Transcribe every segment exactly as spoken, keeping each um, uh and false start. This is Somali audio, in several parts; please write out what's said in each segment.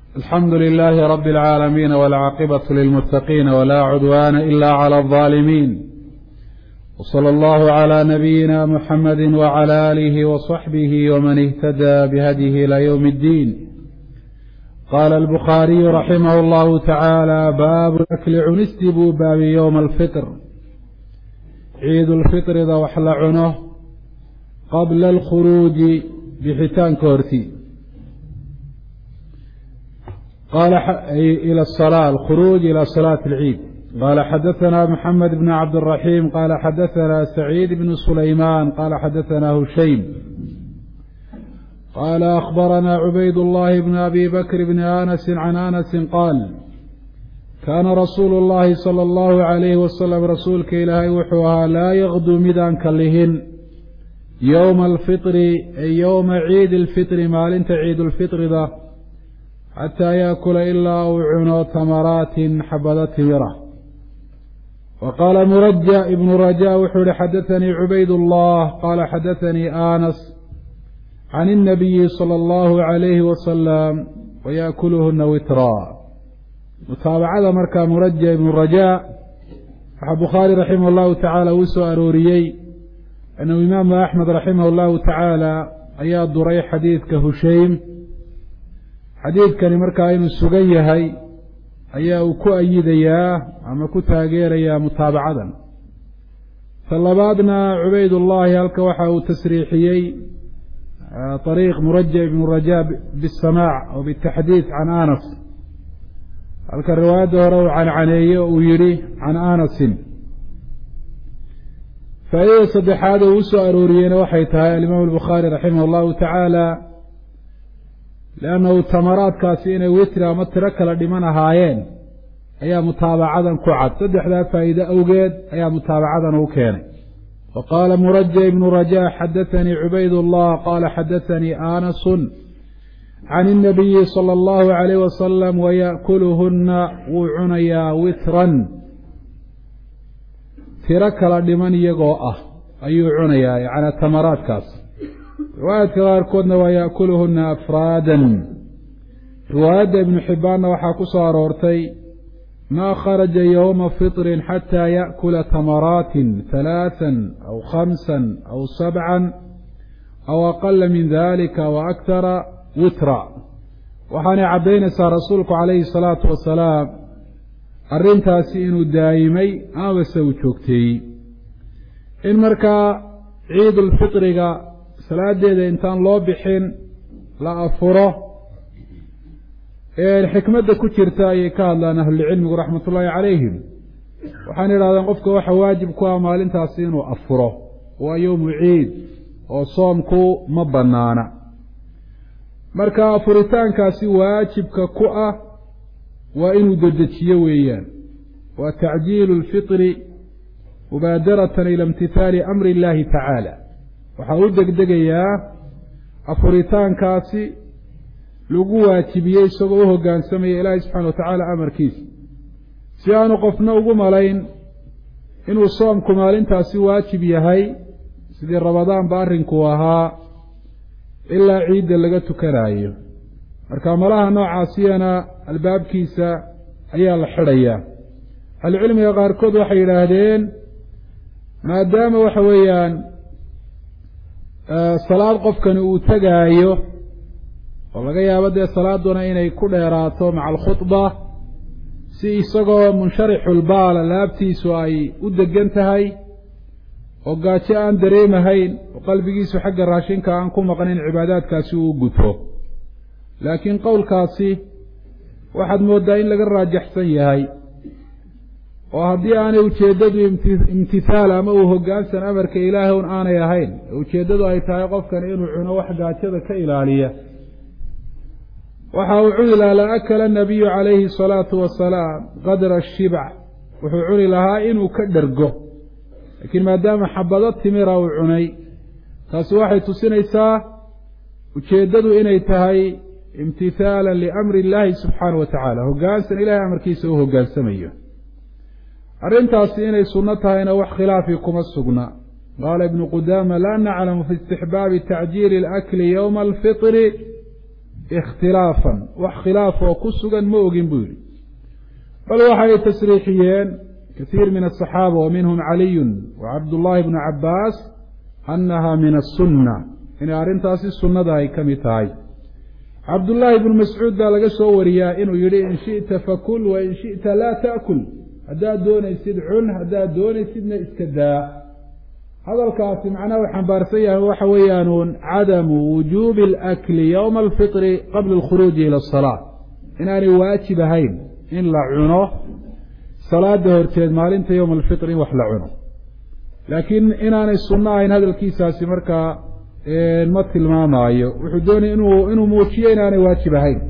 الحمد لله رب العالمين والعاقبة للمتقين ولا عدوان إلا على الظالمين، وصلى الله على نبينا محمد وعلى آله وصحبه ومن اهتدى بهديه إلى يوم الدين. قال البخاري رحمه الله تعالى: باب الأكل عنستبوا باب يوم الفطر. عيد الفطر ذا وحل عنه قبل الخروج بحتان كورتي قال إلى الصلاة، الخروج إلى صلاة العيد. قال حدثنا محمد بن عبد الرحيم قال حدثنا سعيد بن سليمان قال حدثنا هشيم قال أخبرنا عبيد الله بن أبي بكر بن آنس عن آنس قال: كان رسول الله صلى الله عليه وسلم رسولك إلهي وحوها لا يغدو مدان كلهن يوم الفطر أي يوم عيد الفطر مالنت عيد الفطر ذا حتى يأكل إلا وعنو تمرات حبذت تمرة. وقال مرجع ابن رجاء وحول حدثني عبيد الله قال حدثني آنس عن النبي صلى الله عليه وسلم ويأكلهن وترا. متابعة مركا مرجع ابن رجاء البخاري رحمه الله تعالى وسو أروريي أنه إمام أحمد رحمه الله تعالى أياد دري حديث كهشيم xadiidkani markaa inuu sugan yahay ayaa uu ku ayidayaa ama ku taageerayaa mutaabacadan. talabaadna cubaydullaahi halka waxa uu tasriixiyey طariiq muraja ibnu rajaa bisamaac oo bitaxdiid can anas, halka riwaayadda hore uu cancaneeye uu yidhi can anasin. faa'iidada saddexaad uu u soo arooriyeyna waxay tahay alimaam albukhaari raximah allahu tacaala لأنه التمرات كاسين ويترا مترا كلا dhiman ahaayeen ayaa mutaabacadan ku cad. saddexda faa'iido awgeed ayaa mutaabacadan u keenay. وقال مرجع ابن رجاء حدثني عبيد الله قال حدثني آنس عن النبي صلى الله عليه وسلم ويأكلهن وعنيا وترا ترا كلا dhiman iyagoo ah ayuu cunayaa yani tamaraat kaas. riwaayadka qaarkoodna waa yaakuluhuna afraadan. riwaayadda ibnu xibbaanna waxaa ku soo aroortay maa kharaja yowma fitrin xataa yaأkula tamaraatin halaathan aw khamsan aw sabcan aw aqala min dalika wa aktara witra. waxaanay caddaynaysaa rasuulku calayhi salaatu wasalaam arrintaasi inuu daa'imay amase uu joogteeyey in markaa ciidulfitriga salaadeeda intaan loo bixin la afuro. xikmadda ku jirta ayay ka hadlaan ahlucilmigu raxmatullaahi calayhim. waxaan idhahdeen qofka waxa waajib ku ah maalintaasi inuu afuro, waa yowmu ciid oo soomku ma bannaana. marka afuritaankaasi waajibka ku ah waa inuu dedejiyo weeyaan, waa tacjiilu lfitri mubaadaratan ila imtithaali amri illaahi tacaala. waxaa u degdegayaa afuritaankaasi lagu waajibiyey isagoo u hoggaansamaya ilaahay subxana wa tacaala amarkiisa, si aanu qofna ugu malayn inuu soomku maalintaasi waajib yahay sidii rabadaanba arrinku ahaa ilaa ciidda laga tukanayo. marka malaha noocaasiyana albaabkiisa ayaa la xidhayaa. ahlucilmiga qaarkood waxay yidhaahdeen maadaama waxa weeyaan salaad qofkani uu tegaayo oo laga yaabo dee salaaduna inay ku dheeraato maca alkhudba, si isagoo munsharixulbaala laabtiisu ay u degan tahay oo gaajo aan dareemahayn oo qalbigiisu xagga raashinka aan ku maqnin cibaadaadkaasi uu guto. laakiin qowlkaasi waxaad mooddaa in laga raajaxsan yahay, oo haddii aanay ujeeddadu imtithaal ama uu hoggaansan amarka ilaahay un aanay ahayn, ujeeddadu ay tahay qofkan inuu cuno wax gaajada ka ilaaliya, waxa uu cuni lahaa la akala nabiyu calayhi salaatu wasalaam qadra ashibc, wuxuu cuni lahaa inuu ka dhergo. laakiin maadaama xabado timira uu cunay, taasi waxay tusinaysaa ujeeddadu inay tahay imtithaalan liamri illaahi subxaanahu wa tacaala, hoggaansan ilaahay amarkiisa uu hoggaansamayo. arrintaasi inay sunno tahayna wax khilaafi kuma sugna. qaala ibnu qudaama laa naclamu fi istixbaabi tacjiili alakli yowma alfitri اختلافا واختلاف وكسغا موغن بوري بل وحي تسريحيين كثير من الصحابة ومنهم علي وعبد الله بن عباس أنها من السنة إن أرنتاس السنة داي كمتاي عبد الله بن مسعود دا لغا سو وريا إنه يري إن شئت فكل وإن شئت لا تأكل هدا دون يسد عن هدا دون يسدنا اسكدا هذا الكاسم معناه حنبارسيه وحويانون عدم وجوب الأكل يوم الفطر قبل الخروج إلى الصلاة إن أنا واجب هين إن لعنه صلاة دهورتين مالنت يوم الفطر وحلعنه لكن إن أنا السنة إن هذا الكيساس مركا المثل ما معي وحدوني إنه إنه موشي إن أنا واجب هين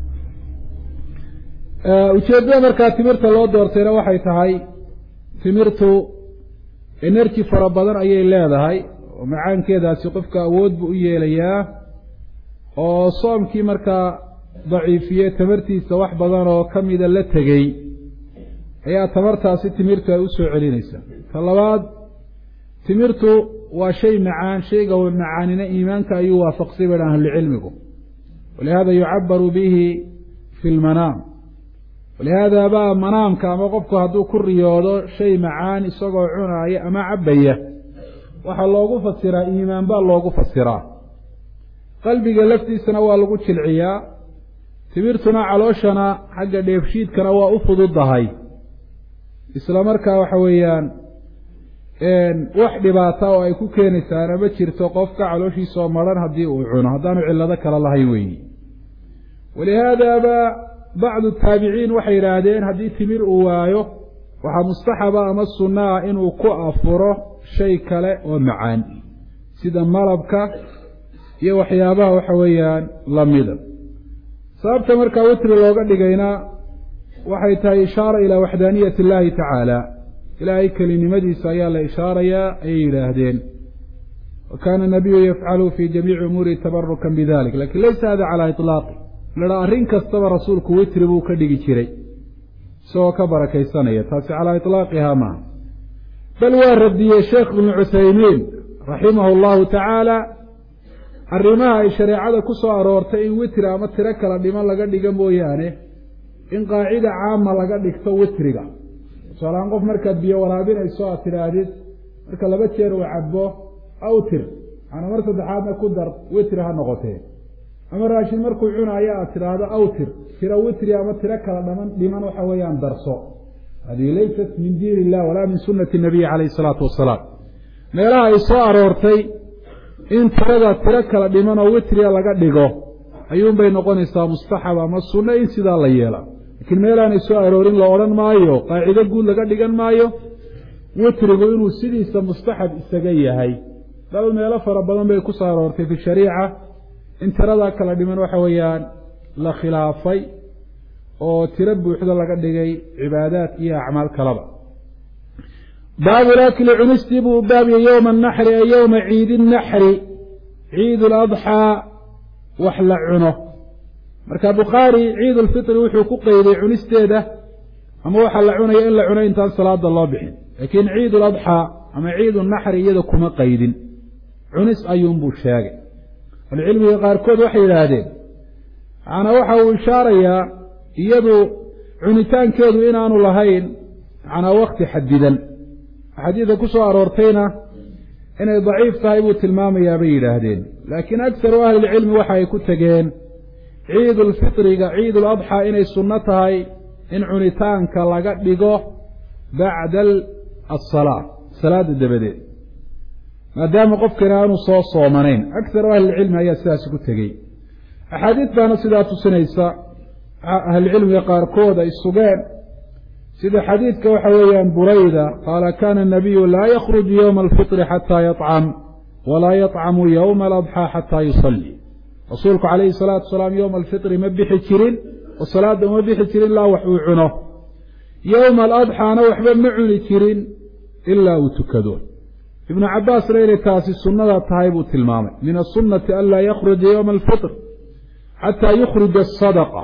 وشيبه مركا تمرت الله دهورتين وحيتهاي تمرتو energy fara badan ayay leedahay oo macaankeedaasi qofka awood buu u yeelayaa oo soomkii markaa daciifiyay tamartiisa wax badan oo kamida la tagay ayaa tamartaasi timirtu ay u soo celinaysaa talabaad timirtu waa shay macaan shayga oo macaanina iimaanka ayuu waafaqsay baan ahli cilmigu ولهذا يعبر به في المنام ولهذا بقى منام كما قفكو هدو كريودو شيء معاني سوغو عناية أما عبية وحا لوغو فسرا إيمان با لوغو فسرا قلبي قلفتي سنوى لوغو تشلعيا تبيرتنا علوشنا حقا ديفشيد كنوا أفضو الضهاي إسلامركا وحويان إن وحدي باتاو أي كو كينيسانا بجيرتو قفكا علوشي سومران هدي وعنا هدانو علا ذكر الله يويني ولهذا بقى بعض التابعين وحي رادين هدي تمير أوايو وحا مستحبا أما السنة إنو كو أفره شيء كلا ومعان سيدا ملبكا يوحيابا وحويان لميدا صابت مركا وتر لوغا لغينا وحي تا إشارة إلى وحدانية الله تعالى إلى أي كلمة مديسة يالا إشارة يا أي إلهدين وكان النبي يفعل في جميع أموره تبركا بذلك لكن ليس هذا على إطلاقه لذا أرين كستوى رسولك ويتربو كدقي شري سوى كبركي سنية تاسي على إطلاقها معه بل وردي الشيخ بن عثيمين رحمه الله تعالى الرماء الشريعة كسوى أرورتين ويترى أما تركلا لمن لقد قنبو يعني إن قاعدة عامة لقد اكتو ويترقى سوى قف مركب بيا ورابين أي سوى تراديس مركب لبتشير وعبوه أو تر أنا مرسد حادنا كدر ويترها نغطين أما راشد مركو عنا يا ترى أوتر ترى وتر يا متر كلا لمن لمن وحويان درسه هذه ليست من دين الله ولا من سنة النبي عليه الصلاة والسلام ما لا يصار ورتي إن ترى ترى كلا لمن وتر يا لقد دقه أيوم بين قون إسلام مستحب أما السنة إن سيد الله يلا لكن ما لا يصار ورين لورن مايو قاعدة يقول لقد دقن مايو وتر يقولون سيد إسلام مستحب استجيه هاي قالوا ما لا فربنا بيكسر ورتي في الشريعة إن ترى كلا دمن وحويان لا خلافي أو تربوا حدا لقد جاي عبادات إيا أعمال كلابا باب الأكل عنستبوا باب يوم النحر يوم عيد النحر عيد الأضحى وحل عنه مركب بخاري عيد الفطر وحكو قيد عنستيده أما وحل عنه إلا عنه إنتان صلاة الله بحين لكن عيد الأضحى أما عيد النحر يدكم قيد عنس أيوم بوشاقي العلم يقاركود وحي لهذين أنا وحاو إشارة يدو عنتان كيدو إنانو لهين أنا وقت حديدا حديدا كسو أرورتينا إنه ضعيف صاحبو تلمام يابي لهذين لكن أكثر أهل العلم وحي كتجين عيد الفطر عيد الأضحى إنه سنتها إن عنتان كلاقات بيقوه بعد الصلاة صلاة الدبدين ما دام قف كانوا صو صومانين أكثر أهل العلم هي أساس كتجي أحاديث بان سيدات السنيسة أهل العلم يقار كودا السجان سيد حديث كوحويان بريدة قال كان النبي لا يخرج يوم الفطر حتى يطعم ولا يطعم يوم الأضحى حتى يصلي رسولك عليه الصلاة والسلام يوم الفطر مبيح الشرين والصلاة مبيح الشرين لا وحوي عنه يوم الأضحى نوحب معوني الشرين إلا وتكدون ابن عباس رأي تاسي السنة تهيب تلمامي من السنة ألا يخرج يوم الفطر حتى يخرج الصدقة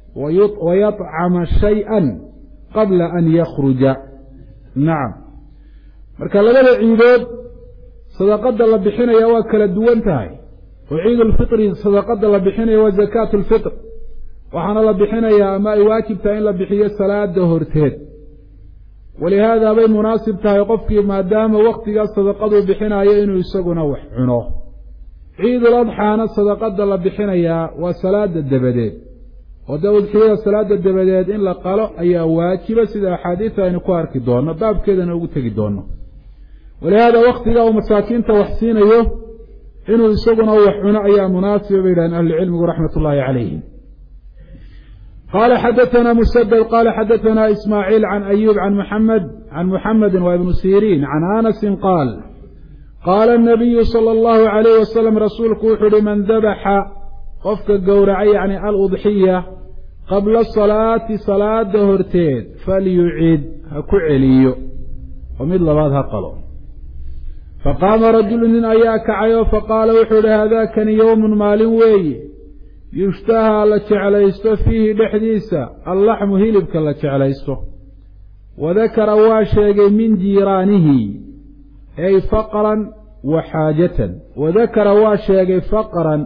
ويطعم شيئا قبل أن يخرج نعم مركا لغا عيدود صدقة الله بحين يواكل الدوان تهي وعيد الفطر صدقة لبحنا وزكاة الفطر وحنا لبحنا يا ما يواكب تاين لبحية صلاة دهورتين ولهذا بين مناسب تايقفك ما دام وقت الصدقة بحنا ينو يسقون وحنوه عيد الأضحى الصدقة لبحنا يا وصلاة الدبدين وداود حيا صلاة الدبدين إن لقالوا أي واجب سيدا حديثة إن كوارك دونا باب كذا نقول تجي دونا ولهذا وقت جاءوا مساكين توحسين أيوه إنه يسقون وحنا أي مناسب بين أهل العلم ورحمة الله عليهم. قال حدثنا مسدد قال حدثنا إسماعيل عن أيوب عن محمد عن محمد وابن سيرين عن أنس قال قال النبي صلى الله عليه وسلم رسولك وحر من ذبح قفك الجورعي يعني الأضحية قبل الصلاة صلاة دهرتين فليعيد هكعلي ومثل بعضها قالوا فقام رجل من أياك عيو فقال وحر هذا كان يوم مال وي يشتهى لتعليسته فيه بحديثة اللحم هيلبك لتعليسته وذكر واشيء من جيرانه أي فقرا وحاجة وذكر واشيء فقرا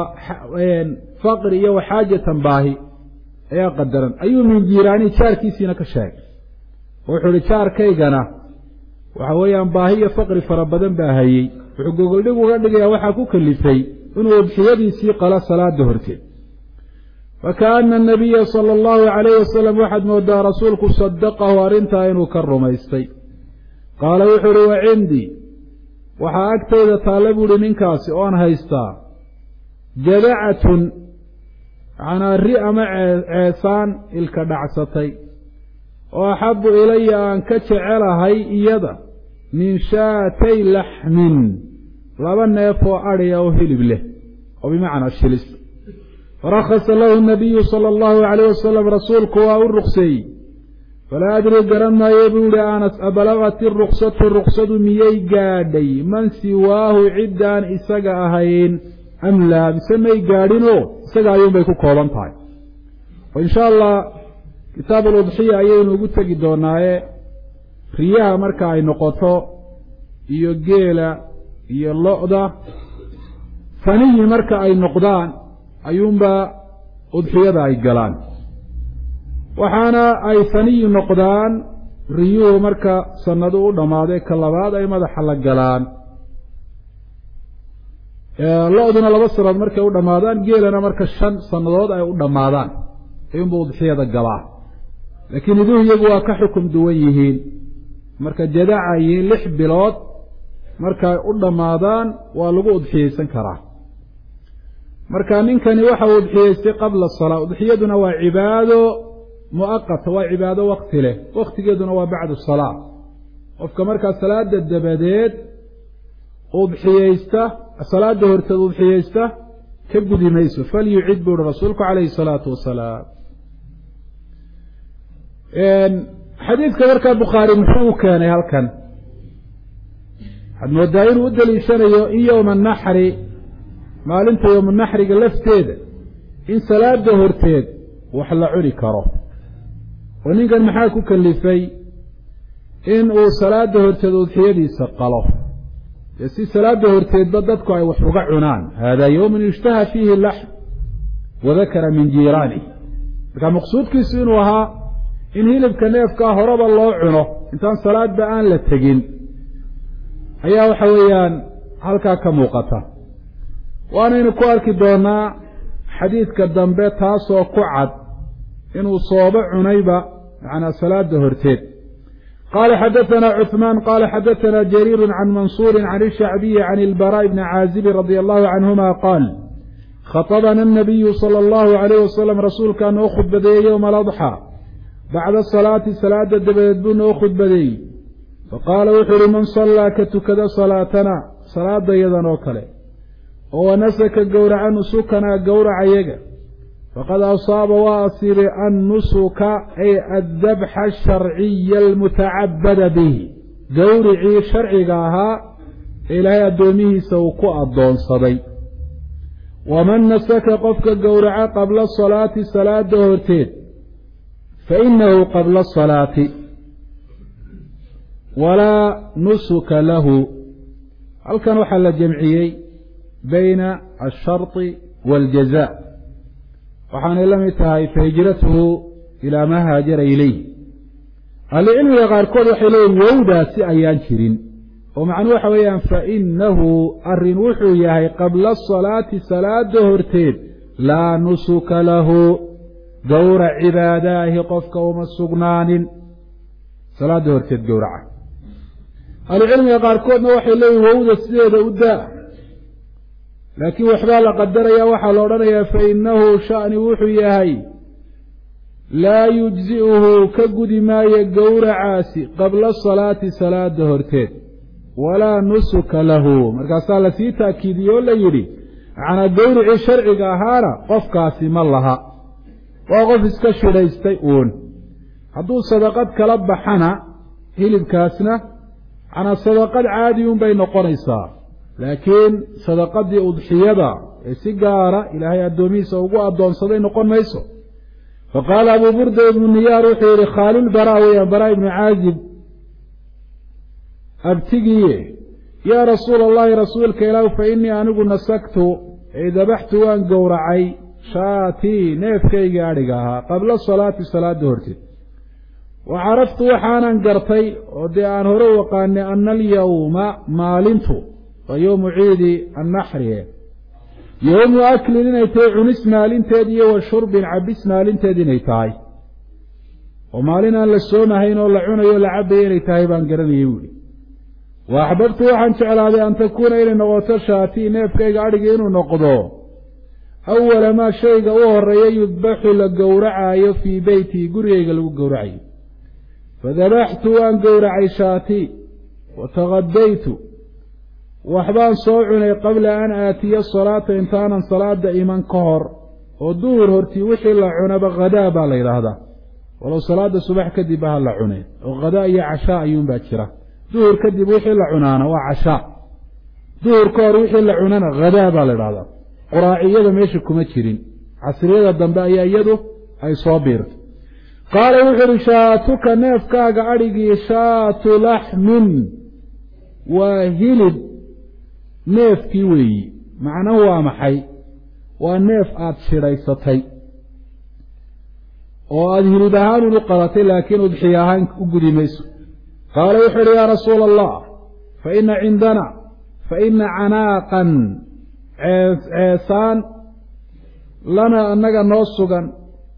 فقر وحاجة باهي أي قدرا أي من جيراني شاركي سينك الشاك وحول شاركي قنا وحويا باهي فقر فربدا باهي وحقوق لك وقال لك يا وحاكو كلفي إنه بحيادي سيقى صلاة دهرتين فكأن النبي صلى الله عليه وسلم واحد مودى رسولك صدقه وارنتا إنه كرميستي قال وحر وعندي وحاكت إذا طالبوا لننكاس وان هايستا جدعة عن الرئة مع عيسان الكدعستي وأحب إلي أن كتعل هاي إيدا من شاتي لحم لبن يفو أريا وهلب له وبمعنى الشلس فرخص له النبي صلى الله عليه وسلم رسولك والرخصي فلا أدري قرما يبول أنس أبلغت الرخصة الرخصة ميي قادي من سواه عدان إساق أهين أم لا بسمي قادينو إساق أيوم بيكو كولان طاي وإن شاء الله كتاب الأضحية أيين وقلت قدونا رياها مركا أي نقطة إيو قيلة iyo lo'da faniyi marka ay noqdaan ayuunba udxiyada ay galaan waxaana ay faniyi noqdaan riyuhu marka sanadu u dhamaaday ka labaad ay madaxa la galaan lo'duna laba sanadood markay u dhamaadaan geelana marka shan sanadood ay u dhamaadaan ayuunba udxiyada galaa laakiin iduhu iyagu waa ka xukum duwan yihiin marka jadaca yihiin lix bilood markay u dhamaadaan waa lagu udxiyeysan karaa marka ninkani waxa uu udxiyeystay qabla salaa udxiyaduna waa cibaado muaqata waa cibaado waqti leh waqtigeeduna waa bacda salaa qofka markaa salaada dabadeed udxiyeysta salaada horteed udxiyeysta ka gudi mayso falyucid buu rasuulku calayhi salaatu wasalaam xadiidka markaa bukhaari muxuu keenay halkan حد موداين ودلي سنة إن يوم النحر ما لنت يوم النحر قلفتيد إن صلاة دهورتيد وحل عري كره ونقل محاكو كاللفي إن أو صلاة دهورتيد وضحيدي سقاله يسي صلاة دهورتيد بددكو أي وحرقع عنان هذا يوم يشتهى فيه اللحم وذكر من جيرانه كان مقصود كيسين وها إن هيلب كنيف كهرب الله عنه إنتان صلاة بآن للتقين ayaa waxa weeyaan halka ka muuqata waanaynu ku arki doonaa xadiidka dambe taasoo ku cad inuu soobo cunayba macna salaada horteed قال حدثنا عثمان قال حدثنا جرير عن منصور عن الشعبي عن البراء بن عازب رضي الله عنهما قال خطبنا النبي صلى الله عليه وسلم رسول كان أخذ بدي يوم الأضحى بعد الصلاة صلاة الدبيدون أخذ بدي فقال وحر من صلى كتكد صلاتنا صلاة يدن وكله ونسك الجورع نسكنا جورع يجا فقد أصاب واصير النسك أي الذبح الشرعي المتعبد به جورعي شرعها إلى يدومه سوق الضون صبي ومن نسك قفك الجورع قبل الصلاة صلاة دهورتين فإنه قبل الصلاة ولا نسك له هل كان وحل جمعيي بين الشرط والجزاء وحان لم يتهي فهجرته إلى ما هاجر إليه العلم يغاركود وحيلين وودا سأيان شرين ومعنى حويا فإنه الرنوح يهي قبل الصلاة صلاة دهرتين لا نسك له دور عباداه قفك ومسقنان صلاة دهرتين دورعه العلم يقاركون وحي لي وهود السيدة ودا لكن وحبال قدر يا وحا لورنا فإنه شأن وحيهي لا يجزئه كقد ما يقور عاسي قبل الصلاة صلاة دهرتين ولا نسك له مركز الله سي تأكيد يولا يري عن الدور الشرع قهارة قف قاسم الله وقف اسكشف يستيقون حدو صدقات كلب حنا هيلب كاسنا عن صدقات عادي بين قريصا لكن صدقات دي أضحية سيجارة إلى هي الدوميسة وقوة الدون صدين نقول ميسو فقال أبو بردة بن نيار وحير خال البراء براء بن عازب أبتقيه يا رسول الله رسولك إله فإني أنقل نسكت إذا بحت وأن قورعي شاتي نفكي قارقها قبل الصلاة صلاة دهرتي وعرفت وحانا قرتي ودي أن هروقاني أن اليوم مالنتو ويوم عيد النحر يوم أكل لنيتي عنس مالنتي وشرب عبس مالنتي نيتاي ومالنا للسونا هين ولا عنا ولا عبي نيتاي بانقرني يولي وأحببت وحان شعلا أن تكون إلى نغوة شاتي نفكي قارقين ونقضو أول ما شيء أوهر يذبح لقورعي في بيتي قريق لقورعي فذبحت وأن قورعي شاتي وتغديت وأحبان صوعني قبل أن آتي الصلاة إنتانا صلاة دائما كهر والدور هرتي وحي اللعونة بغداء بالي هذا ولو صلاة الصبح كدبها اللعونة وغداء يا عشاء يوم باكرة دور كدب وحي اللعونة وعشاء دور كهر وحي اللعونة غداء بالي هذا قراعية ميشكم اتشرين عصرية الدنباء يده أي صابر قال وحر شاتك نفكاك عرقي شات لحم وهلد نفكي وي معنى هو محي ونف آت شريستي وأذهل دهان لقرتي لكن أضحياهان أقدي ميسو قال وحر يا رسول الله فإن عندنا فإن عناقا عيسان لنا أنك نوصقا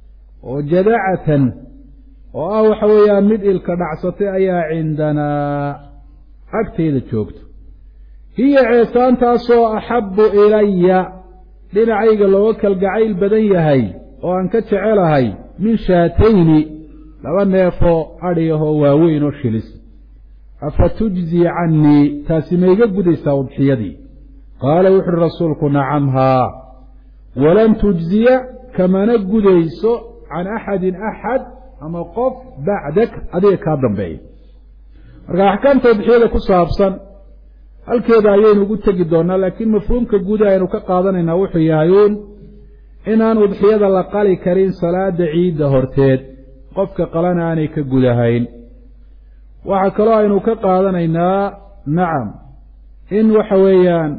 وجدعة وأوحويا مدئل كدعصتي أيا عندنا أكتيد الشوكت هي عيسان تاسو أحب إلي لنعيق اللوك القعيل بديهي وأنك تعالهي من شاتين لو أن يفو عليه واوين وشلس أفتجزي عني تاسميك قديسة وبحيدي قال وحر رسولك نعمها ولن تجزي كما نقديس عن أحد أحد أما قف بعدك أديك هذا بعيد راح كان تضحية كصابصا الكذا يين وقلت جدونا لكن مفهوم كجودا إنه كقاضنا وحي يعيون إن أنا وضحية لقالي كريم صلاة عيد هرتيد قف كقلنا أني كجودهين وحكلا إنه كقاضنا نعم إن وحويان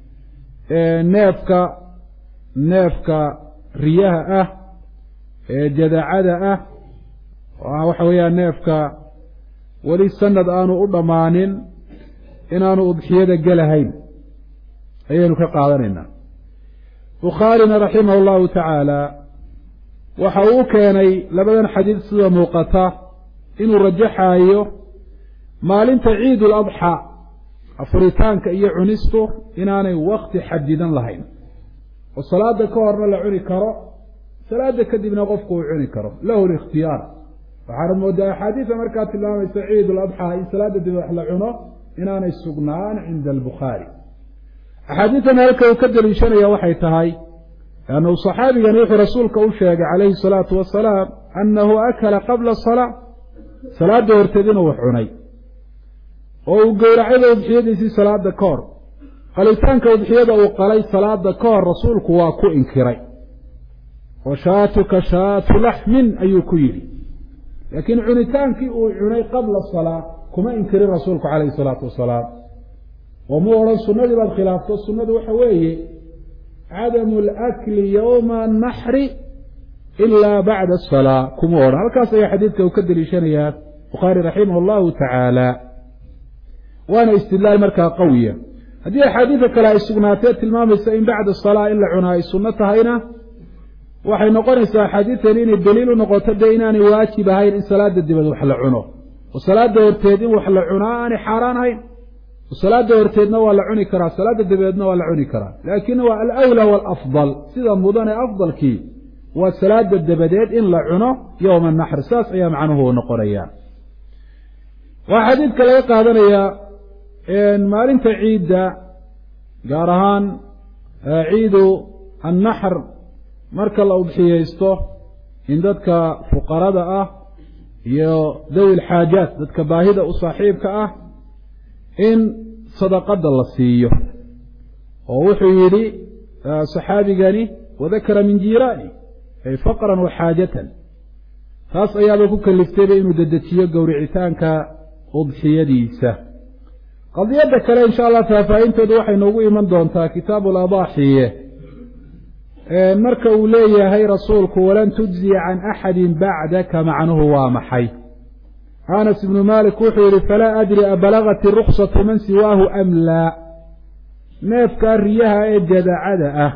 neefka neefka riyaha ah ee jadacada ah waxa weeyaan neefka wali sanad aanu u dhamaanin inaanu udxiyada galahayn ayaynu ka qaadanaynaa bukhaarina raximahullahu tacaala waxa uu keenay labadan xadiid sida muuqata inuu rajaxayo maalinta ciidul adxa afuritaanka iyo cunistu inaanay waqti xadidan lahayn oo salaada ka horna la cuni karo salaada kadibna qofku uu cuni karo lahu ikhtiyaar waxaan moodaa xadiidka markaa tilmaamaysa ciidul adxa in salaada dib wax la cuno inaanay sugnaan cinda al-Bukhari xadiidkan halka uu ka daliishanaya waxay tahay anuu saxaabigan wuxuu rasuulka u sheegay calayhi salaatu wasalaam annahu akala qabla as-salah salaada horteedina wax cunay oo uu gowracay udxiyadiisii salaada ka hor qalitaanka udxiyada uu qalay salaada ka hor rasuulku waa ku inkiray oo shaatuka shaatu laxmin ayuu ku yidhi laakiin cunitaankii uu cunay qabla salaa kuma inkirin rasuulku calayhi salaatu wasalaam ومؤرن سنة بالخلاف السنة وحويه عدم الأكل يوم النحر إلا بعد الصلاة كمؤرن هل كان سيح حديثك وكدر لشانيات بخاري رحمه الله تعالى وانا استدلال مركة قوية هذه حديثك لا استغناتات المامسة بعد الصلاة إلا عناء السنة هنا waxay noqonaysaa xadiidkan in daliil u noqoto inaanay waajib ahayn in salaada dibad wax la cuno oo salaada horteed in wax la cuno aanay xaraan ahayn oo salaada horteedna waa la cuni karaa salaada dibadna waa la cuni karaa laakiin waa al-awla wal afdal sida mudane afdalkii waa salaada dibadeed in la cuno yawm an-nahr saas ayaa macnuhu noqonaya waa xadiidka laga qaadanaya in maalinta ciida gaar ahaan ciidu an-nahr marka la udxiyeysto in dadka fuqarada ah iyo dawil xaajaat dadka baahida u saaxiibka ah in sadaqada la siiyo oo wuxuu yidhi saxaabigani wadakara min jiiraani ay faqran wa xaajatan taas ayaaba ku kaliftayba inuu dedejiyo gowricitaanka udxiyadiisa qadiyada kale insha allah faahfaahinteedu waxay noogu iman doontaa kitaabu al-adaaxiye marka uu leeyahay rasuulku walan tujziya can axadin bacdaka macnuhu waa maxay anas ibnu malik wuxuu yihi falaa adri abalagat ruksatu man siwaahu am laa neefkaa riyaha ee jadacada ah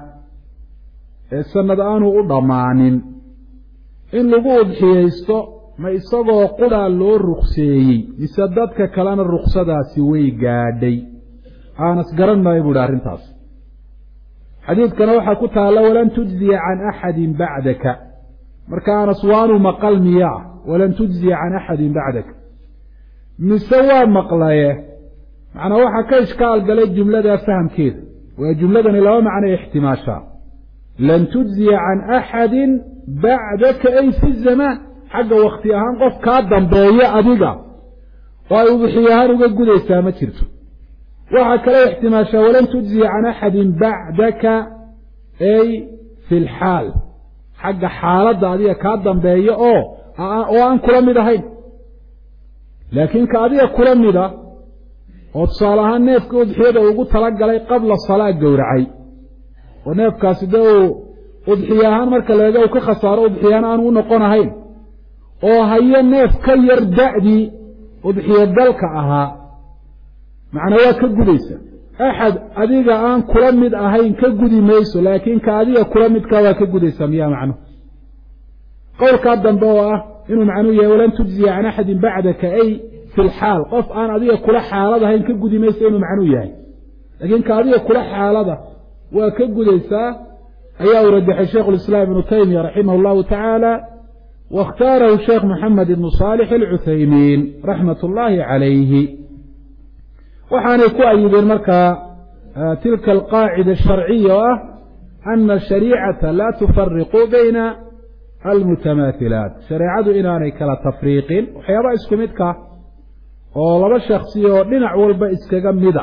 ee sanad aanu u dhammaanin in lagu udxiyeysto ma isagoo quraa loo rukseeyey mise dadka kalena ruksadaasi way gaadhay anas garan maayo buu ihi arrintaas xadiidkana waxaa ku taalla walan tujziya can axadin bacdaka marka anas waanu maqal miyaa walan tujziya can axadin bacdaka mise waa maqlaye macnaa waxaa ka ishkaal galay jumladaa fahamkeeda waa jumladani laba macnoe ixtimaashaa lan tujziya can axadin bacdaka ay fi zamaan xagga wakti ahaan qof kaa dambeeya adiga oo ay udxiya ahaan uga gudaysaa ma jirto waxaa kale ixtimaashaa walan tujziya can axadin bacdaka ay fi lxaal xagga xaaladda adiga kaa dambeeya oo oo aan kula mid ahayn laakiin ka adiga kula mida oo tusaale ahaan neefka udxiyada ugu talagalay qabla salaa gowracay oo neefkaasi dee uu udxiya ahaan marka laega uu ka khasaaro udxiyahaan aan u noqon ahayn oo hayo neef ka yar da'dii udxiya dalka ahaa macnaa waa ka gudaysa axad adiga aan kula mid ahayn ka gudi mayso laakiin ka adiga kula midkaa waa ka gudaysaa miyaa macnuhu qowlkaa dambe oo ah inuu macnuu yahay walan tujziya can axadin bacdaka ay fi lxaal qof aan adiga kula xaalad ahayn ka gudi mayso inuu macnuu yahay laakiin ka adiga kula xaalada waa ka gudaysaa ayaa uu rajaxay sheikhu lislaam ibnu taymiya raximah allahu tacaala waاkhtaarahu sheekh moxamed ibnu saalix alcuthaymiin raxmat ullaahi calayhi waxaanay ku ayideen markaa tilka alqaacida asharciya oo ah ana ashariicata laa tufariqu bayna almutamaahilaat shareecadu inaanay kala tafriiqin waxyaaba isku midka oo laba shaksi oo dhinac walba iskaga mida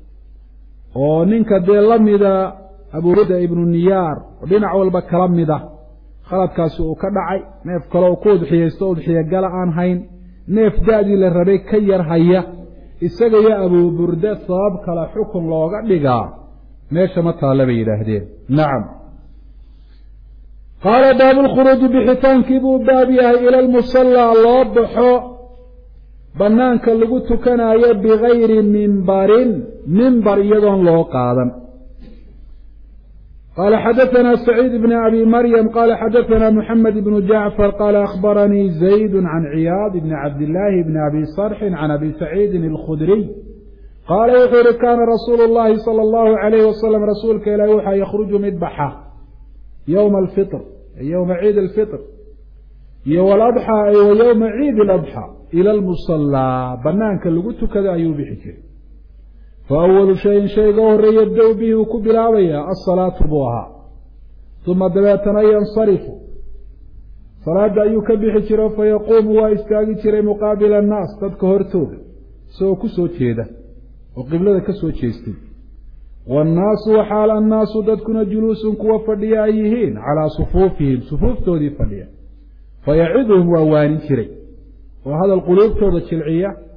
oo ninka dee la mida abuurida ibnu niyaar oo dhinac walba kala mida khaladkaasi uu ka dhacay neef kale oo ku udxiyeysto udxiya gala aan hayn neef da-dii la rabay ka yar haya isaga iyo abuburde sabab kale xukun looga dhigaa meesha ma taalla bay yidhaahdeen nacam qaala baabu lkhuruuji bixitaankii buu baab yahay ila almusallaa loo baxo bannaanka lagu tukanayo bigayri mimbarin mimbar iyadoon loo qaadan qaala xadaثana saciid bn abi maryam qaala xadaثana muxamed bnu jacfar qaala akhbaranii zayd can ciyaad bni cabdillaahi bni abi sarxin can abi saciidin alkhudriy qaala wuxuu yihi kaana rasuulu اllahi salى اllahu عalayh wasalam rasuulka ilaahi waxaa yakhruju mid baxa yowma alfitr yowma ciid alfitr iyo waladxaa ay wa yowma ciid aladxaa ila almusallaa banaanka lagu tukada ayuu bixi jiray fa awalu shayin shayga horreeye yabda-u bihi uu ku bilaabayaa asalaatu buu ahaa uma dabeetana yansarifu salaada ayuu ka bixi jiro fa yaquumu waa istaagi jiray muqaabila annaas dadka hortooda isagoo ku soo jeeda oo qiblada ka soo jeestay waannaasu waxaal annaasu dadkuna juluusun kuwa fadhiya ay yihiin calaa sufuufihim sufuuftoodii fadhiya fayaciduhum waa waanin jiray oo hadal quluubtooda jilciya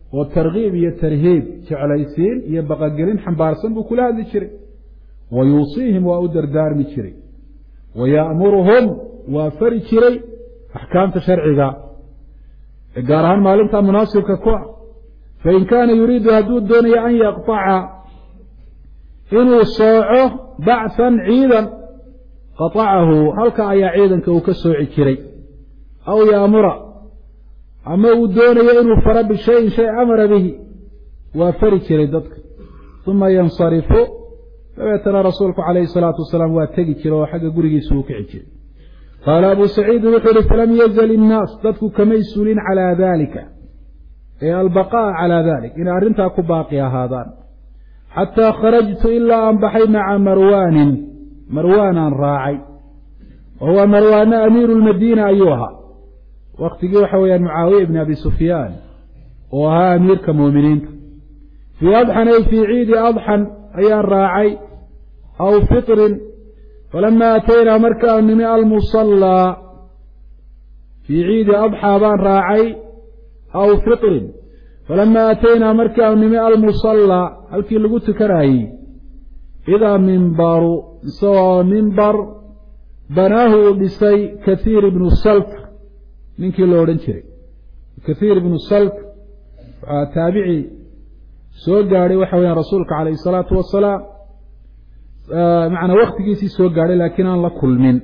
والترغيب هي الترهيب شعليسين يبقى قلين حنبارسن بكل هذا الشيء ويوصيهم وأدر دار مشري ويأمرهم وفري شري أحكام تشرعها قارهان مالنتا مناسب ككوع فإن كان يريد هدود دوني أن يقطع إنه صاعه بعثا عيدا قطعه هل كأي عيدا كوكسوع شري أو يأمر أما ودوني إنه فرب شيء شيء أمر به وفري شري ضدك ثم ينصرف فيترى رسولك عليه الصلاة والسلام واتقي كيلو حق قرقي سوك عجل قال أبو سعيد وحر فلم يزل الناس ضدك كميسولين على ذلك أي البقاء على ذلك إن أرنتها كباقيا هذا حتى خرجت إلا أن بحي مع مروان مروان راعي وهو مروان أمير المدينة أيها وقت جوحوا معاوية بن أبي سفيان وها أمير كمؤمنين في أضحى في عيد أضحى أي راعي أو فطر فلما أتينا مركا من المصلى في عيد أضحى بان راعي أو فطر فلما أتينا مركا من المصلى هل كي لقلت كراهي إذا منبر سوى منبر بناه بسي كثير بن السلك من كي لورنشري كثير بن السلك تابعي سوى قاري وحويا رسولك عليه الصلاة والسلام آه معنا وقت جيسي سوى قاري لكن الله كل من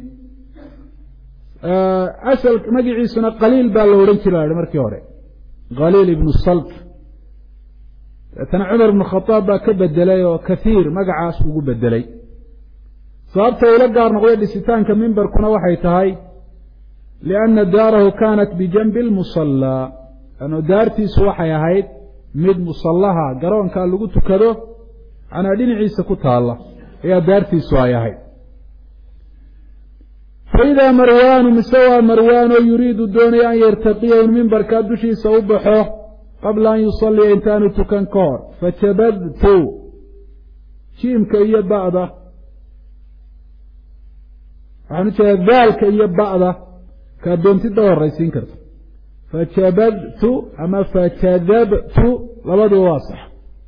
آه أسأل مجيعي سنة قليل بالورنشري مركي قليل بن السلك تنا عمر بن الخطاب كبدلي وكثير مقعاس وبدلي صارت إلى قار نقول لستان كمنبر كنا وحي تهاي لأن داره كانت بجنب المصلى أنه دارتي سوحي هاي مد مصلها قرون كان لقوت كذا أنا دين عيسى كتها الله هي دارتي سوحي هاي فإذا مروان مسوى مروان يريد الدنيا أن يرتقي المنبر كادوشي صوبحه قبل أن يصلي إنتان تكن كور فتبذت شيم كي بعضه يعني ذلك إيا بعضه كادون تدور رئيسين كرت فتبذت أما فتذبت لبدو واصح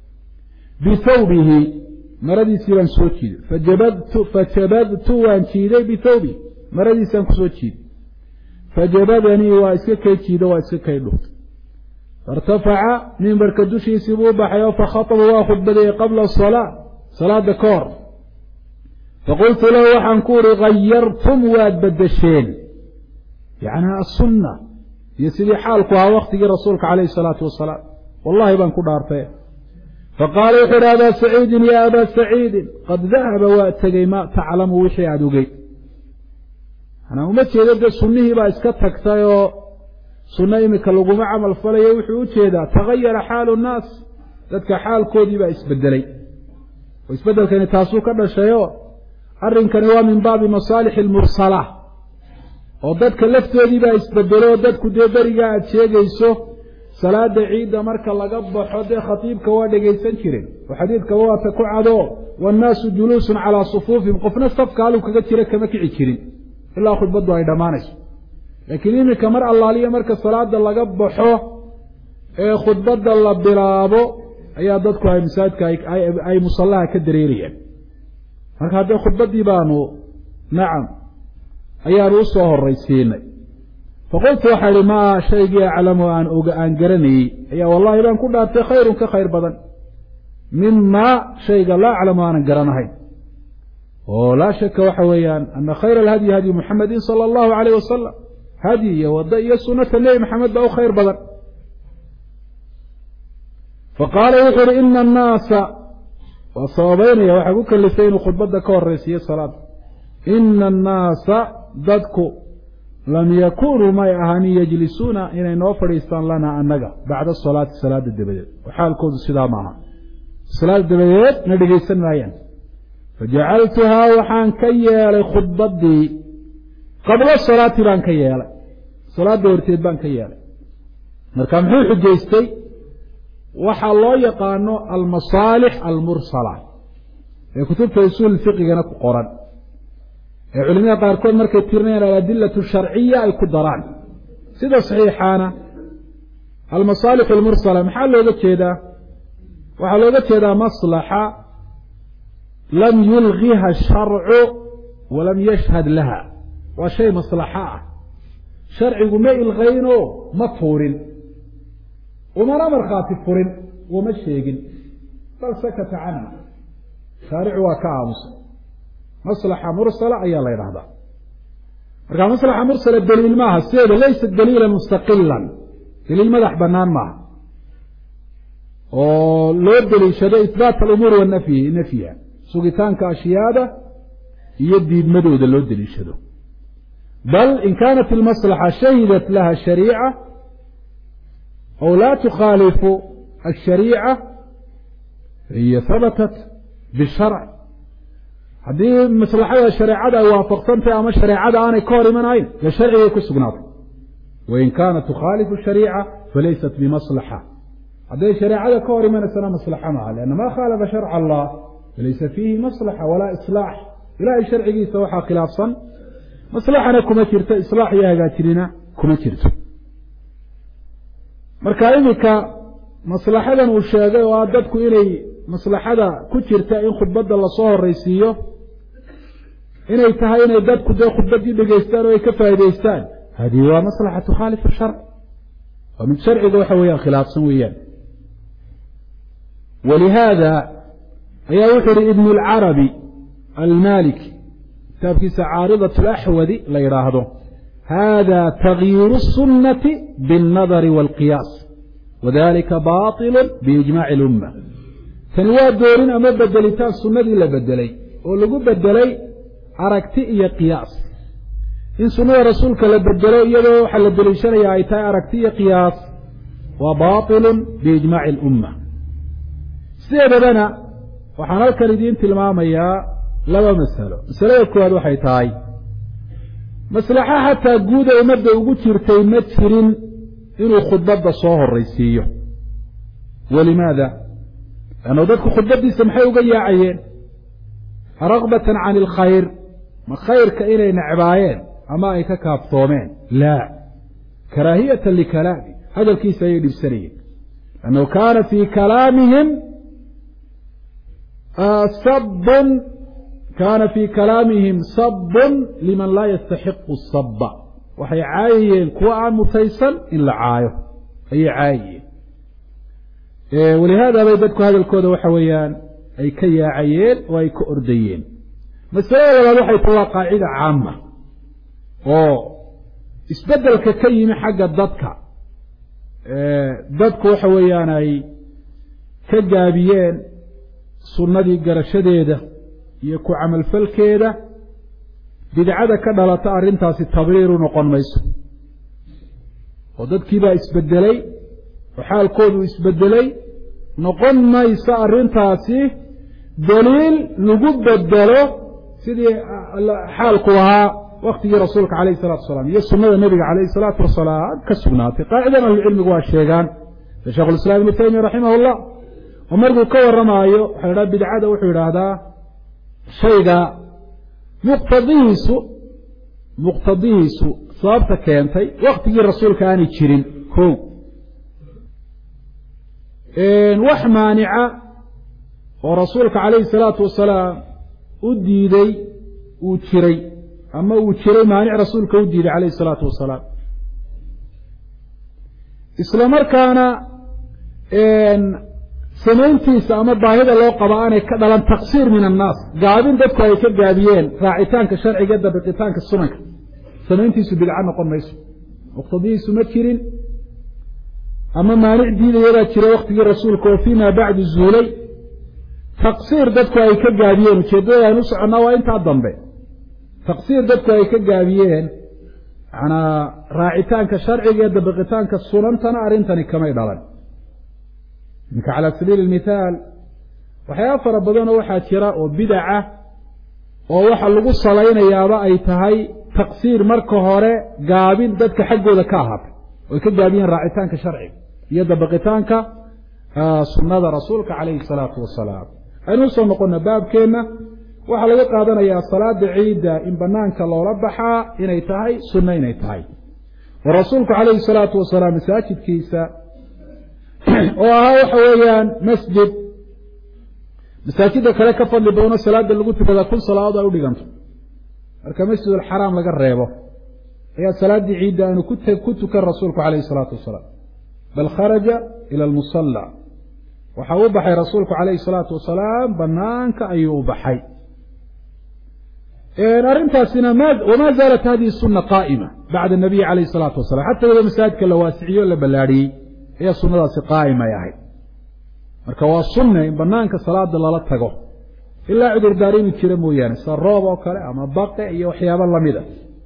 بثوبه مردي سيوان سوتشيد فجبذت فتبذت وانشيدي بثوبه مردي سيوان سوتشيد فجبذني واسككي تشيد واسككي لوت فارتفع من بركدوشي سبوب حيو فخطب واخذ بدي قبل الصلاة صلاة دكور فقلت له وحنكوري غيرتم واد بدشين يعني السنة يسلي حالكها وقت رسولك عليه الصلاة والسلام والله بان كدارته فقال يقول هذا سعيد يا أبا سعيد قد ذهب واتقي ما تعلم وشي عدوكي أنا أمتي يبدأ سنه بأسكتك تايو sunno imika laguma camal falayo wuxuu u jeedaa tagayara xaalu naas dadka xaalkoodii baa isbedelay oo isbedelkani taasuu ka dhashayo arrinkani waa min baabi masaalix almursala oo dadka laftoodii baa isbedelay oo dadku dee beriga aad sheegayso salaada ciida marka laga baxo dee khatiibka waa dhegaysan jireen oo xadiidka waa ta ku cado wannaasu juluusun calaa sufuufihim qofna safka haluu kaga jira kama kici jirin ilaa khudbaddu ay dhammaanayso laakiin iminka mar allaaliya marka salaada laga baxo ee khudbadda la bilaabo ayaa dadku ay masaajidka ay musallaha ka dareerayaan marka haddii khudbaddii baanu nacam ayaanu u soo horraysiinay faqultu waxaa idhi maa shaygii aclamu aan oga aan garanayey ayaa wallahi baan ku dhaartay khayrun ka khayr badan mimaa shayga laa aclamu aanan garanahayn oo laa shaka waxa weeyaan ana khayra alhadyi hadyi muxamedin sala allahu calayh wasalam هذه وضع سنة النبي محمد بأو خير بدر فقال يقول إن الناس وصابين يوحبوك اللسين خطبة كور رئيسية الصلاة إن الناس ضدكوا لم يكونوا ما يأهاني يجلسون إن نوفر إستان لنا النقى بعد الصلاة صلاة الدبيت وحال كود الصلاة معها صلاة الدبيت ندقي السنة فجعلتها وحان كيا لخطبة دي قبل الصلاة بان كياله صلاة دورتيد بان كياله marka muxuu xujeystay waxa loo yaqaano al-masalih al-mursala ee kutubta usul fiqhigana ku qoran ee culimada qaar kood markay tirnayaan adillatu shar'iyya ay ku daraan sida saxiixana المصالح المرسلة محل لوجة كذا وحل لوجة كذا مصلحة لم يلغيها الشرع ولم يشهد لها وشيء مصلحة شرع ما يلغينه مطهور وما أمر خاطف فرن وما الشيء بل سكت عنه شارع وكامس مصلحة مرسلة أي الله يرهضها مركا مصلحة مرسلة الدليل معها السيدة ليست دليلا مستقلا دليل مدح بنان معها ولو الدليل شده إثبات الأمور والنفي نفيها سوقتان كأشياء يدي مدود اللو الدليل شده بل إن كانت المصلحة شهدت لها الشريعة أو لا تخالف الشريعة هي ثبتت بالشرع هذه مصلحة الشريعة وافقتنت أما الشريعة أنا كوري من عين للشرع يكسبناط وإن كانت تخالف الشريعة فليست بمصلحة هذه الشريعة كوري من السنة مصلحة معها لأن ما خالف شرع الله فليس فيه مصلحة ولا إصلاح إلا الشرع يسوحها خلاف صن مصلحة كما ترت إصلاح يا قاتلنا كما ترت مركائك مصلحة والشهادة وعدتك إلي مصلحة كترت إن خطبت الله صهر رئيسيه إنه يتهى إنه يددك ده خطبتي بقيستان ويكفى يديستان هذه هو مصلحة تخالف الشرع ومن شرع ذو حويا خلاف سويا ولهذا يوحر ابن العربي المالكي تابكيس عارضة الأحوذي لا يراهده هذا تغيير السنة بالنظر والقياس وذلك باطل بإجماع الأمة فنواد دورين أما بدلتان السنة إلا بدلي ولقوا بدلي أركتئي قياس إن سنة رسولك لبدلي يدو حل الدليشان يأيتاي أركتئي قياس وباطل بإجماع الأمة سيبنا وحنالك لدين تلماميا لما مسألة مسألة يكواد وحيتاي مصلحة حتى قودة ومبدأ وقود شرتين متفرين إنه خطبة صوه الرئيسية ولماذا؟ لأنه ذاتك خطبة دي سمحي وقيا عين رغبة عن الخير ما خير كإنه نعبايين أما إيكا كابطومين لا كراهية لكلامي هذا الكيس يجب السريع لأنه كان في كلامهم آه صب كان في كلامهم صب لمن لا يستحق الصب وحي عايين كواء مفيصل إلا عايه أي عايين إيه ولهذا بيدتك هذا الكود وحويان أي كي عايين وأي كأرديين مسألة ولا وحي توا قاعدة عامة أوه اسبدل ككيم حق الضدك إيه ضدك وحويان أي كجابيين سنة قرشديده يكو عمل فالكيدة بدعادة كدالة أرنتاس التبرير نقون ميسو وضد كيبا اسبدلي وحال كودو اسبدلي نقون ميسا أرنتاسي دليل نقود بدلو سيدي حال كوها وقت رسولك عليه الصلاة والسلام يسمى النبي عليه الصلاة والسلام كسبناتي قاعدة من العلم هو الشيغان شيخ الإسلام ابن تيمية رحمه الله ومرقوا كور رمايو حيرات بدعادة وحيرا هذا شيء مقتضيس مقتضيس صابت كانتي وقت الرسول كان يشيرين كو إن وحمانعة ورسولك عليه الصلاة والسلام أديدي وشيري أما وشيري مانع رسولك أديدي عليه الصلاة والسلام إسلام كان إن سمينتيسا أما باهدا لو قبعاني كدلان تقصير من الناس قابين دبكو أي كقابيين راعتانك الشرعي قد بقيتانك السنك سمينتيسو بالعان نقول ميسو مقتضيسو متكرين أما مانع ديني يلا تشري وقت رسولك وفيما بعد الزولي تقصير دبكو أي كقابيين وشدوها نسعنا وإنت الضنبي تقصير دبكو أي كقابيين أنا راعتانك الشرعي قد بقيتانك السنن تنعرنتني كما يدلان إنك على سبيل المثال وحياة فربضان وحا شراء وبدعة ووحا اللغو الصلاين يابا أي تهي تقصير مركو هوري قابين دادك حقو ذكاهب ويكد قابين راعتانك شرعي يد بغتانك آه سنة رسولك عليه الصلاة والسلام أي نوصل نقولنا باب كينا وحا لغو قادنا يا صلاة عيدة إن بنانك الله ربحا إن يتهي سنة إن يتهي ورسولك عليه الصلاة والسلام ساجد كيسا oo ahaa waxa weeyaan masjid masaajida kale ka fadli badano salaada lagu tukada kun salaadood ay u dhiganto marka masjidul xaraam laga reebo ayaa salaadii ciidda aanu ku tukan rasuulku calayhi salaatu wasalaam bal kharaja ila almusalla waxa uu baxay rasuulku calayhi salaatu wasalaam banaanka ayuu u baxay arrintaasina wamaa zaalat hadihi sunna qaa'ima bacda nabiy calayhi salaatu wasalam xataa iyadoo masaajidka la waasiciyo o la ballaadhiyey ayaa sunnadaasi qaa'im ay ahayd marka waa sunne in banaanka salaada lala tago ilaa cudurdaar inuu jiro mooyaane sida roob oo kale ama baqe iyo waxyaabo lamid a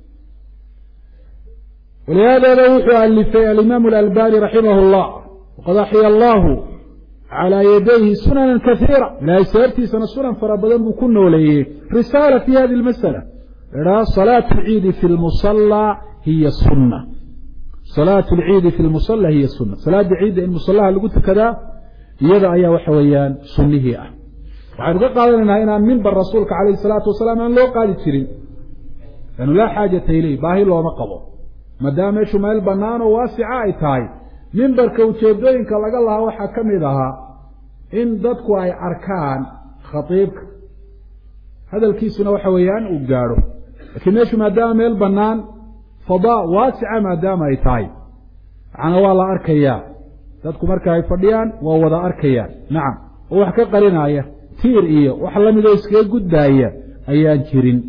walihaadaba wuxuu alifay alimaamu alalbani raximah llah waqad axya allahu calaa yadayhi sunanan kaiira ilaahay sababtiisana sunan fara badan buu ku nooleeyey risaala fi hadi lmasala idhaa salaatu lciidi fi lmusallaa hiya sunna salaatu lciidi fi lmusalla hiya sunna salaada ciidda in musallaha lagu tukadaa iyada ayaa waxa weeyaan sunnihii ah waxaynu ka qaadanaynaa inaan mimbar rasuulka calayhi salaatu wasalaam aan loo qaadi jirin laanu laa xaajata ileyh baahi looma qabo maadaama meeshu meel bannaan oo waasica ay tahay mimbarka ujeedooyinka laga lahaa waxaa ka mid ahaa in dadku ay arkaan khatiibka hadalkiisuna waxa weeyaan uu gaadho laakiin meeshu maadaama meel bannaan fadaa waasica maadaama ay tahay macana waa la arkayaa dadku marka ay fadhiyaan waa wada arkayaan nacam oo wax ka qarinaya tiir iyo wax lamidoo iskaga gudbaaya ayaan jirin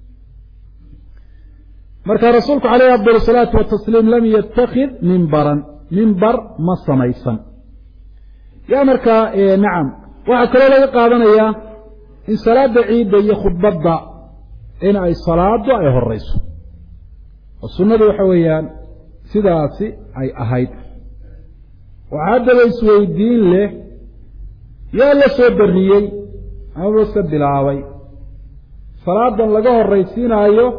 marka rasuulku calayhi afdal salaatu watasliim lam yatakid mimbaran mimbar ma samaysan yaa markaa nacam waxaa kaloo laga qaadanayaa in salaada ciidda iyo khudbadda in ay salaadu ay horeyso oo sunnadu waxa weeyaan sidaasi ay ahayd waxaa haddaba isweydiin leh yaa la soo darriyey amaba se bilaabay salaadan laga horraysiinaayo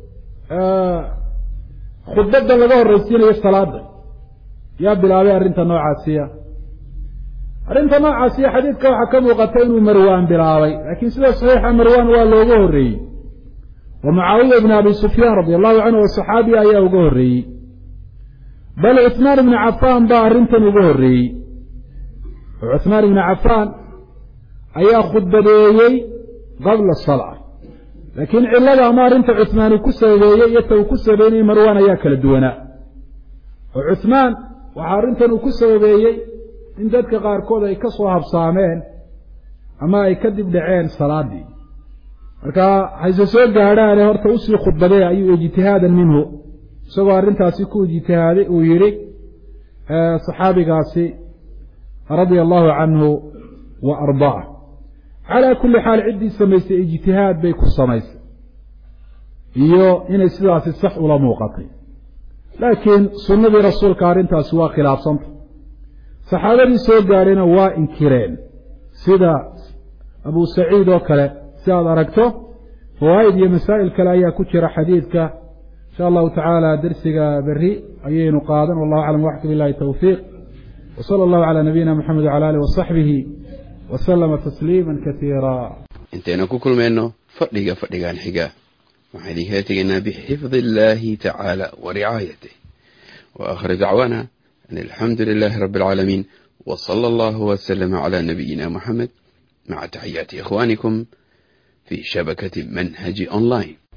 khudbaddan laga horraysiinayo salaada yaa bilaabay arrinta noocaasiya arrinta noocaasiya xadiidka waxaa ka muuqata inuu marwaan bilaabay laakiin sida saxiixa marwaan waa looga horreeyey wa mucaawiya ibni abi sufyaan radi allahu canhu oo saxaabiya ayaa uga horreeyey bal cuثmaan ibni cafaan baa arrintan uga horreeyey oo cuثmaan ibni cafaan ayaa khudbadeeyey qabla salaa laakiin cillada ama arrinta cuثmaan uu ku sababeeyey iyo ta uu ku sababeynayey marwaan ayaa kala duwanaa oo cuثmaan waxaa arrintan uu ku sababeeyey in dadka qaarkood ay ka soo habsaameen ama ay ka dib dhaceen salaadii marka hayse soo gaadhaane horta usii khudbadee ayuu ijtihaadan minhu isagoo arrintaasi ku ijtihaaday uu yidhi saxaabigaasi radia allahu canhu wa ardaah calaa kulli xaal ciddii samaysay ijtihaad bay ku samaysay iyo inay sidaasi sax ula muuqatay laakiin sunnadii rasuulka arrintaasi waa khilaafsanta saxaabadii soo gaadhayna waa inkireen sida abu saciid oo kale si aad aragto fawaa'id iyo masaa'il kale ayaa ku jira xadiidka insha allahu tacaala dersiga berri ayaynu qaadan wallahu aclam waxka billahi towfiiq wa sala allahu calaa nabiyina moxamed wacala alih wasaxbihi wasalama tasliima kasiira intaynu ku kulmayno fadhiga fadhigan xiga waxaan idinkala tegaynaa bixifdi illaahi tacaala wa ricaayatih wa aakhir dacwaana an alxamdu lilaahi rabbi alcaalamiin wa sala allahu wasalama calaa nabiyina moxamed maca taxiyaati ikhwaanikum fi shabakati manhaji online.